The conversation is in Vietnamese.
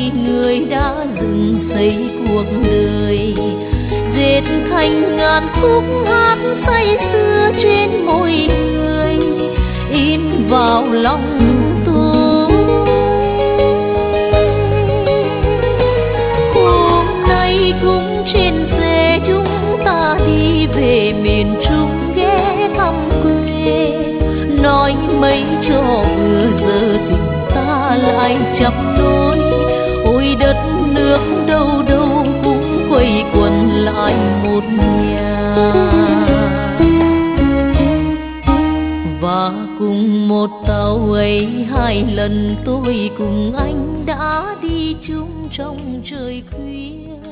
người đã dựng xây cuộc đời, dệt thành ngàn khúc hát say sưa trên môi người, in vào lòng tôi. Hôm nay cũng trên xe chúng ta đi về miền Trung ghé thăm quê, nói mấy cho vừa giờ tình ta lại chắp nối. Ôi đất nước đâu đâu cũng quây quần lại một nhà, và cùng một tàu ấy hai lần tôi cùng anh đã đi chung trong trời khuya.